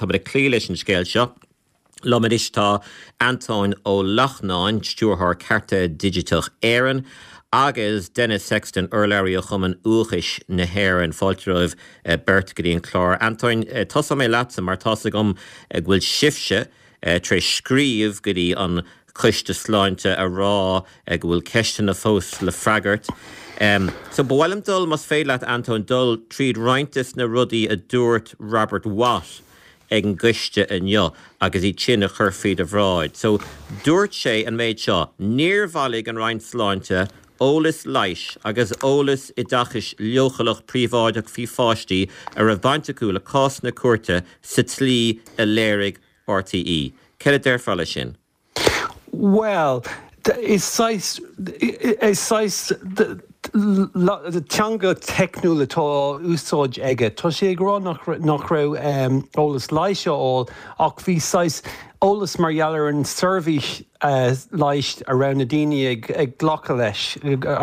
tá de clílis an scéil seo. Lomadis tá Anton ó Lachnáin, stúrthar carta digitach éireann, agus Dennis Sexton urlairí chuman úchais na héireann fáilteoibh Bert go dtíon chlár. Anton, tosa mé leatsa mar tosa gom bhfuil sibse tre scríomh go dtí an chuiste sláinte a rá go bhfuil ceiste na fós le freagart. So bhfuilm dul mas féile Anton dul tríd rointas na rudaí a dúirt Robert Watt ag an gcuiste inniu agus í sin a churfiad a bhráid. So dúirt sé an méid seo, níor-bhalig an roint sláinte ólas leis agus ólas I dachas leochalach príomháideach fí fáistí ar a bhaintacú le cás na cuairte sa tlí a léirigh RTE. Cead a deirfáile sin? Well, is size the teanga technúla tá úsáid aige. Tá sé ag rá nach raibh ólas leiise ó ach bhí sais ólas mar gheallar an service leiist around na daine ag ghlacha leis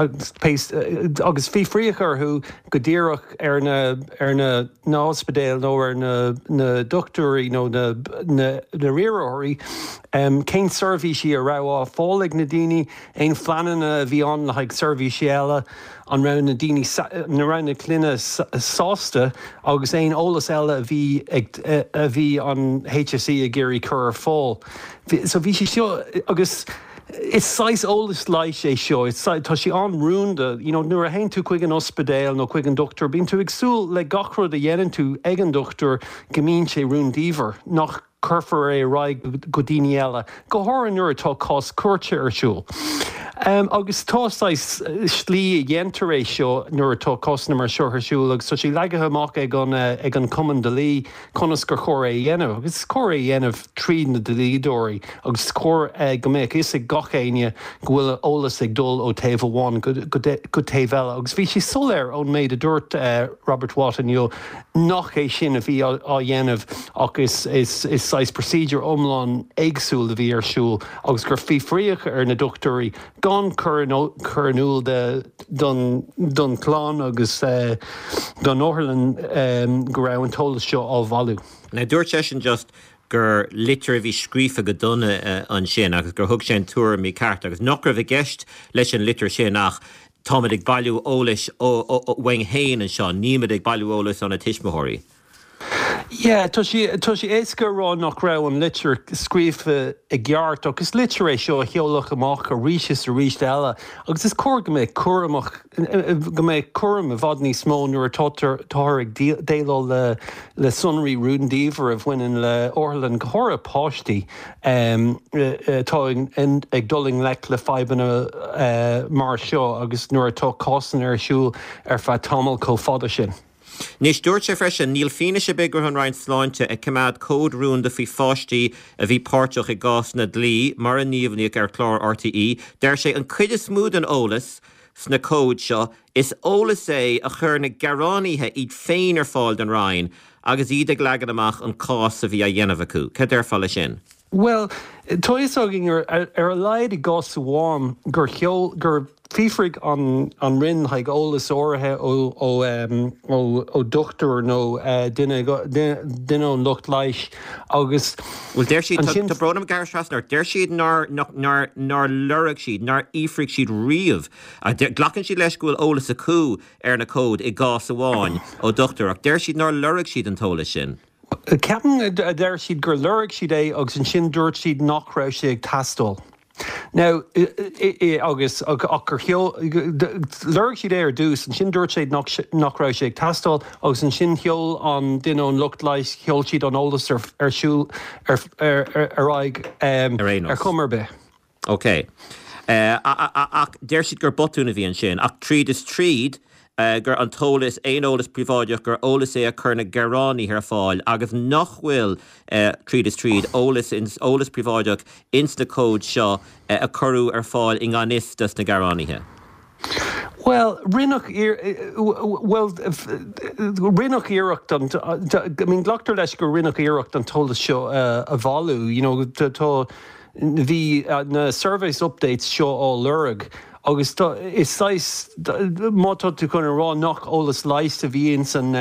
agus bhí fríochar chu go dtíreach ar na hospidéal nó ar na doctorí nó na riarthirí cén service a rá fálaigh na daine ein fleanan a bhí an le ag service eile an round na daine na round na cluine sásta agus ein ólas eile a bhí an HSE a géirí chur fáil. So bhí sé seo agus is sais ólas leiis é seo, tá sé an rúnda, nuair a hain tú chuig an ospidéal nó chuig an doctor, bíonn tú agsúil le gachrad a dhéanann tú ag an doctor gomíonn sé rúndíomhar nach curfar é raig go daine eile. Go háir nuair atá cás cuairte ar siúil. Agus tásáis slí dhéantar é seo nuair atá cosna mar seo ar siúil, agus tá sé leigethe amach ag an cuman de lí conas gur chóir é dhéanamh. Agus chóir é dhéanamh tríd na de lídóirí, agus chóir go méid is ag gachéine go bhfuil ólas ag dul ó taobh amháin go taobh eile. Agus bhí sé soléir ón méid a dúirt Robert Watt inniu nach é sin a bhí á dhéanamh agus is sais procedure omláin éagsúil a bhí ar siúil agus gur fí fríoch ar na doctorí gan churnúil don chlán agus don Orlan go raibh an tolas seo á bhailú. Na dúirt sé sin just gur litir bhí scrífa go donna an sin agus gur thug sé an túir mí ceart agus nach raibh gceist leis an litir sin ach táid ag bailú ólas ó bhain héin an seo, níimiid ag bailú ólas an na tiismothirí. Yeah, tá sí éasca rá nach raibh an litir scrífa i gceart agus litir é seo cheolach amach a ríis a ríist eile. Agus is cór go méid cuam a bhd níos mó nuair táir ag déile le sunraí rúndíomhar a bhaineann le Orlan chóra páistí tá ag duling le feibanna mar seo agus nuair atá cásan ar siúil ar feadh tamil có fada sin. Nis dúirt sé freisin níl fine sé begur an roinnt sláinte ag cumad cód rún de fhí fáistí a bhí páirteach i gás na dlí mar a níomhnaíoch ar chlár RTE, deir sé an chuide smúd an ólas sna cód seo is ólas é a chur na garáníthe iad féin ar fáil an rain agus iad ag leagad amach an cás a bhí a dhéanamh acu. Cad ar fáile sin? Well, tá is ágin ar a leid I gás amháin gur fífrig an rinn haig ólas áirithe ó doctor nó duine an lucht leis agus bhfuil déir siad tá bronam garstrasnar déir siad nar lurigh siad nar ífrig siad riamh a ghlachann siad leis gúil ólas acu ar na cód I gás amháin ó doctor ach déir siad nar lurigh siad an tóla sin. Ceapan a déir siad gur lurigh siad é agus an sin dúirt siad nach raibh sé ag teastáil. Now, agus gur lurigh siad é ar dús an sin dúirt siad nach raibh sé ag teastáil agus an sin cheol an duine an lucht leis cheol siad an ólas ar siúil ar aig ar chumar be. OK. Ach déir siad gur botúna bhí an sin ach tríd is tríd gur an tólas éolalas príváideach gur ólas é a churna garránaí ar fáil agus nach bhfuil tríd is tríd ólas príváideach ins na cód seo a chorú ar fáil I ngánistas na garráníthe. Well, rinach iirecht an glachtar leis gur rinach iirecht an tólas seo a bhailú, tá bhí na surveys updates seo á lurg agus is sais mátá tú chun rá nach ólas leiiste bhíon san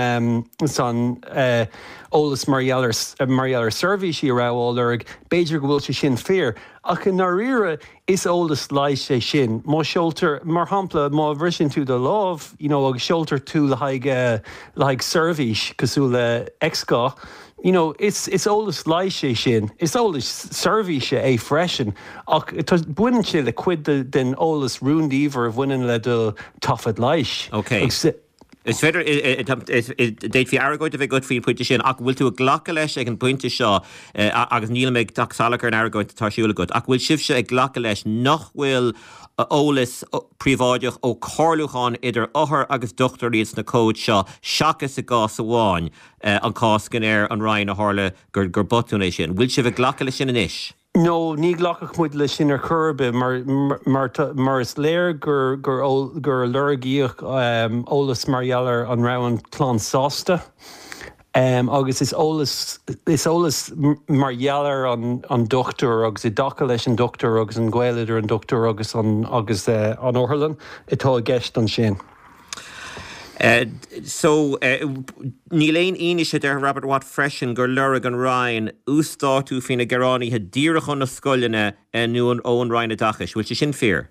ólas marhealar servicí ráháil beidir go bhfuil sé sin fér. Ach in ná rire is ólas leiis sé sin. Má seoltar mar hampla má bhrisin tú de lámh, agus seoltar tú le haig service cosú le exá. It's ólas leiis sé sin. It's ólas service é freisin. Ach buineann sé le cuid den ólas rúndíomhar bhaineann le do tafad leiis. Okay. Is féidir déit fi agóid a bheith go fao puinte sin, ach bhfuil tú a ghlacha leis ag an puinte seo agus níl méid salachar an agóid táisiúla go. Ach bhfuil sibse ag ghlacha leis nach bhfuil ólas príomháideach ó chorlúcháin idir othair agus dochtaríos na cóid seo seachas a gás amháin an cáscan an Ryan a hála gur botúna sin. Bhfuil si bheith ghlacha leis sin inis? No, ní ghlachach muid le sin ar churbe, mar is léir gur lurgaíoch ólas marhealar an raibh chlán sásta. Agus is ólas marhealar an doctor agus I dacha leis an doctor agus an ghaeilidir an doctor agus an Orlan itá gceist an sin. Ní léon ionise de Robert Watt freisin gur lurag an Ryan úsáú fina Geránaí he díreach an na scoilene nu an Owen Ryan a dachas, bhfuil sin fear?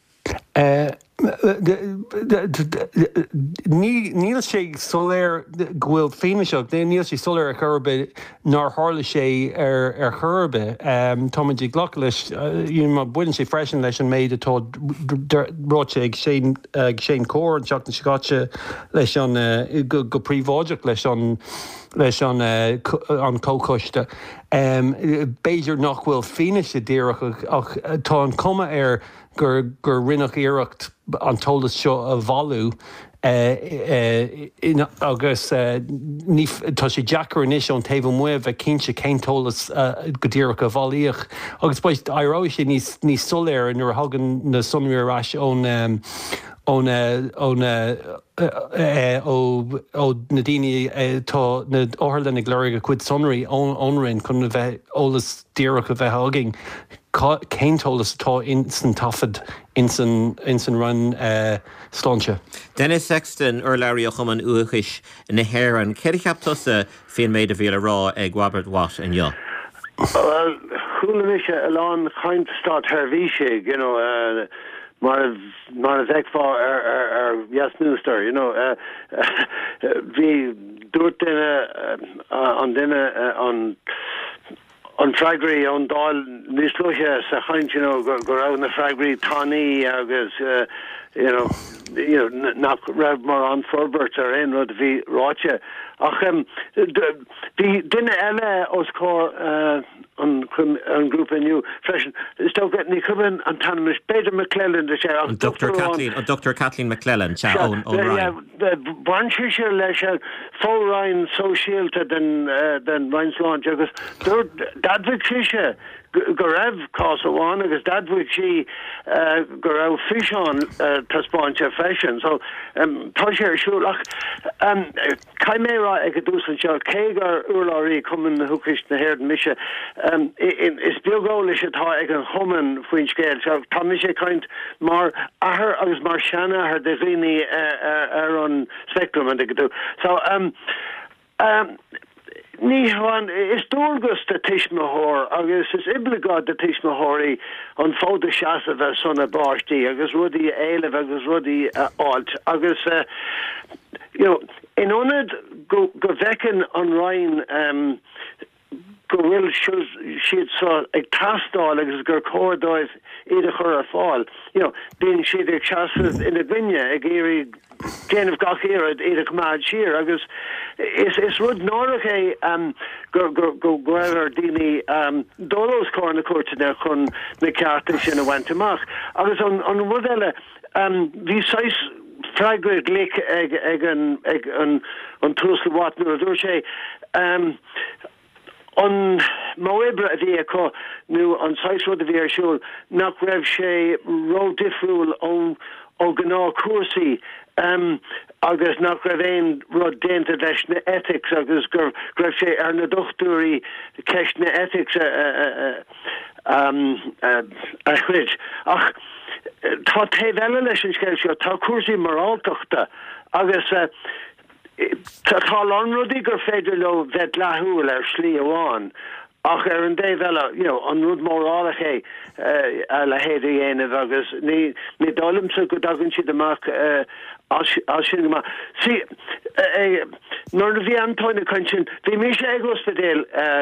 Níl sé soléir gohfuil féimiiseach, níl sé soléir a churbe nar hála sé ar churbe. Táidí ghlacha leis má buineann sé freisin leis an méid atá ráte ag sé cór teach na sigáte leis an go príomháideach leis an cócoiste. Béidir nach bhfuil féimiise díreach ach tá an cuma ar gur rinnach iireacht an tólas seo a bhalú agus tá sé Jackar inis an taobh muamh a cinse céintólas go dtíreach a bhalaíoch. Agus buid ará sé níos soléir nuair hagan na sunmíráis ón na daoine tá na áthirlan ag léirigh cuid sonraí ónrainn chun a bheith ólas díreach a bheith hagging. Céintólas atá insan tafad insan run sláinte. Dennis Sexton Léirí chuman uachis na Héireann, céir cheaptosa féin méid a bhíle rá ag Robert Watt an jo? Well, chuúlaise a lán chaint stát hervíise, mar a bheicfá ar Jasnúster, bhí dúirt an duine an freigrí an dáil níos luche sa chaint go raibh na freigrí tánaí agus nach raibh mar an forbert ar ein rud bhí ráite. Ach bhí duine eile os cór an grúpa nniu freisin. Sto ní cumann an tanmis Peter McClellan de sé Dr. Kathleen McClellan ón Ryan. Baintí sé leis fóráin sóisialta den Ryanslán agus dadmhaigh síse go raibh cás amháin agus dadmhaigh sí go raibh fiseán taspáinte freisin. So tá sé ar siúil ach caiimérá ag a dús an seo cé gur urláirí cumann na thuchais na Héireann mise is beagá leis atá ag an chumann faoin scéil. Tá mi sé caint mar ahar agus mar seanna ar de bhíine ar an spectrum an ag dú. So ní hain is dúgus de tiismathór agus is ibligá de tiismathirí an fóda seasa bheith sonna báistí agus rudí éileh agus rudí áilt agus in onad go bhecin an Ryan go bhfuil siad sa ag tastáil agus gur códáibh iad a chur ar fáil. Bíonn siad ag seasa ina ghuine ag éirí déanamh gach éad iad a cumad siar agus is rud nárach é go gweir daoine dólós cór na cuairteanna chun na cearta sin a bhaint amach. Agus an rud eile bhí sais freigrid glic ag an túsla Watt nuair a dúir sé an Moebre a bhí acu nó an saisrud a bhí ar siúil nach raibh sé ró difriúil ó gná cuasaí agus nach raibh éon rud déanta leis na ethics agus gur raibh sé ar na dochtúirí ceist na ethics a chuid. Ach tá taobh leis an scéil seo tá cuasaí morálteachta agus tá anrúdaí gur féidir le bheith lethúil ar slí amháin ach ar an dé bheile an rud mórálaach a le héad a dhéanamh agus ní dálamsa go dagann siad amach sin go si nuair a bhí antáinna chuin sin bhí mí sé ag ospidéal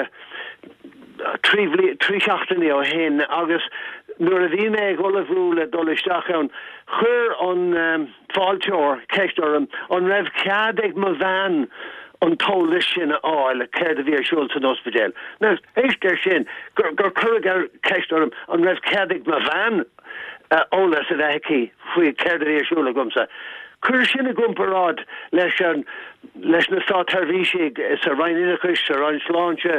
trí seachtaí ó hen agus nuair a bhí mé ag olahúla dolisteach ann chuir an fáilteoir ceistem an raibh cead ag mo bhean an tólis sin áil a céir a bhí siúil an ospidéal. Na éistir sin gur chuig ar ceistem an raibh cead ag mo bhean ólas a bheitcí faoi céir a bhí siúla gomsa. Cur sin a gumparrád leis na stá tarvíisi sa reininichis, sa rein sláinte,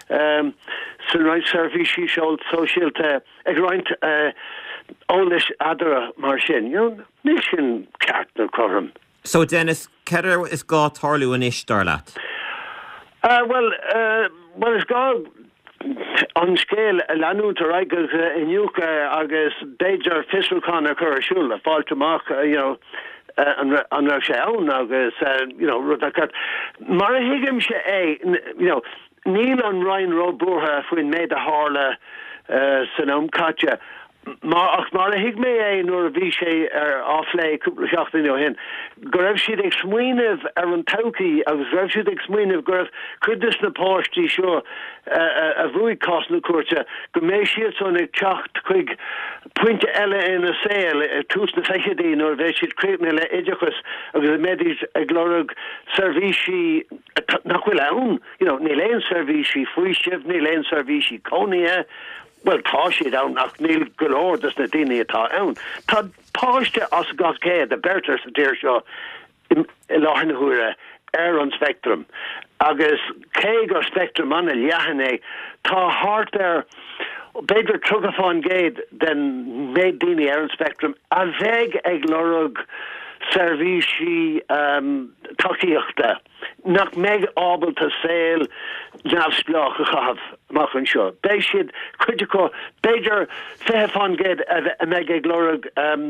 sa rein servisi sosialte, ag reint ólis adara mar sin. Ní sin ceart na chom. So Dennis, Kedar is gá tarlú an ish darlat? Well, is gá an scéil a leanúntar agus inniucha agus Beijar Fishelcán a chur siúla, fáilteach, an ra sé ann agus rudakat mar a hiigim sé níl an rein robúthe faoin méid a hála san omcaite mar a hiig mé nuair a bhí sé ar áflé cúpla seachtaí hin go raibh siad ag smaoinemh ar an taucaí agus raibh siad ag smaoinemh go raibh chuidas na páistí seo a bhuaigh cás na cuairte go méid siad son ag teacht chuig puinte eile ina saoil tús na feichedaí nuair bheith siad créimhne le idirchas agus a méid ag glórug servíisi nachhfuil ann ní léon servíisi fuaisibh ní léon servíisi cónaithe. Well, tá siad ann nach níl golóir dus na daine atá ann. Tá páiste as gas céad a bertar sa tíir seo i láthnahuaire ar an spectrum. Agus cé gur spectrum anna leathanna tá hart ar beidir trugafáin géad den méid daine ar an spectrum a bheith ag lorug servíisi taíochta nach méid ábalta saoil neamhsplách a chahab mach an seo. Bei siad chuideá beidir fehefán géad a méid ag lorug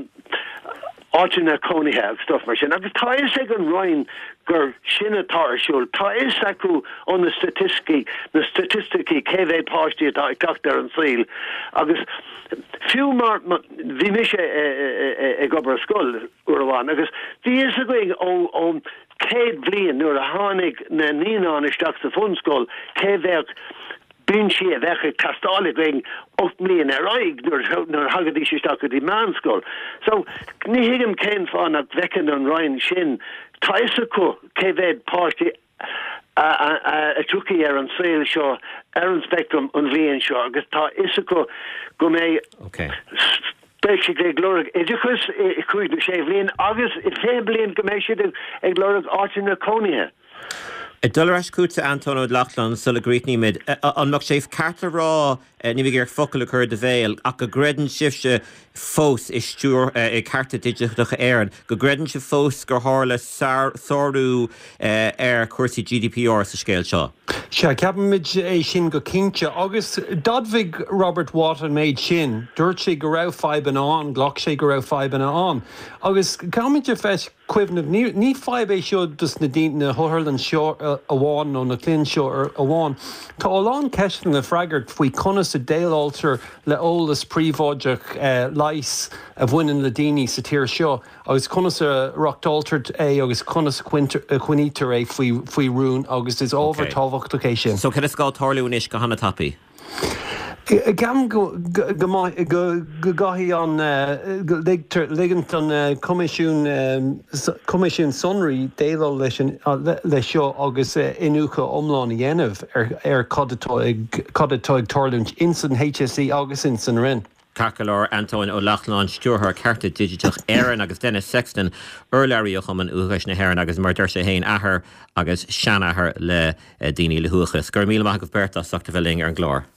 áitina cónaithe stuff mar sin. Agus tá is ag an roiin gur sinna táisiúil, tá is acu ón na statistici céhéh páistí atá ag teachtar an síl. Agus fiú mar bhí mi sé ag obair scoil uaháin, agus bhí is a going ó céad bblion nuair a tháinig na níán isteach sa funscoil céhéh bín si a bhecha castála going 8 million ar aig nuair hagadí sé isteach go dtí manscoil. So ní hiigim céin fáin ach bhecin an roiin sin tá is acu céhéh páistí a tuki an saoil seo ar an spectrum an bhíon seo agus tá is acu go mé basically glórig idirchus I chuig na sé bhlion agus I fé blion go méid siad ag glórig áitina cónaithe. Dulras cúta Anton O'Loughlin sulla gríitní mid an mag séh carta rá ní bhí gur focail a chur de bhéil ach go greidann sibse fós is stúr I carta digiteach éireann go greidann se fós gur hála sárú ar cuasaí GDPR sa scéil seo. Se ceapimid é sin go cinnte agus dadmhaigh Robert Wotton méid sin dúirt sé go raibh feiban an ghlach sé go raibh feiban an agus cáimid feis cuimhnamh ní feib é seo dus na dtíine na Hurlan seo amháin nó na Clin seo ar amháin. Tá óláin ceistan na freigart faoi conas a déaláltar le ólas príomháideach leis a bhaineann le daoine sa tíir seo agus conas a rochtáltart é agus conas chuinítar é faoi rún agus is ábhar tábhacht océ sin. So can sá tarlú inis go hana tapi? Gam go gahi an ligant an comisiún sonraí déal leis seo agus inúcha omláin dhéanamh ar cadatóig tarlúint insan HSE agus insan rin. Carcalar Anton O'Loughlin stúrthar carta digiteach éireann agus Dennis Sexton urlairíoch an ughais na hhéireann agus mar dúir sé héin ahar agus seanathair le daoine le thuachas. Gur míle maith go bhberta sagta bheling ar an glór.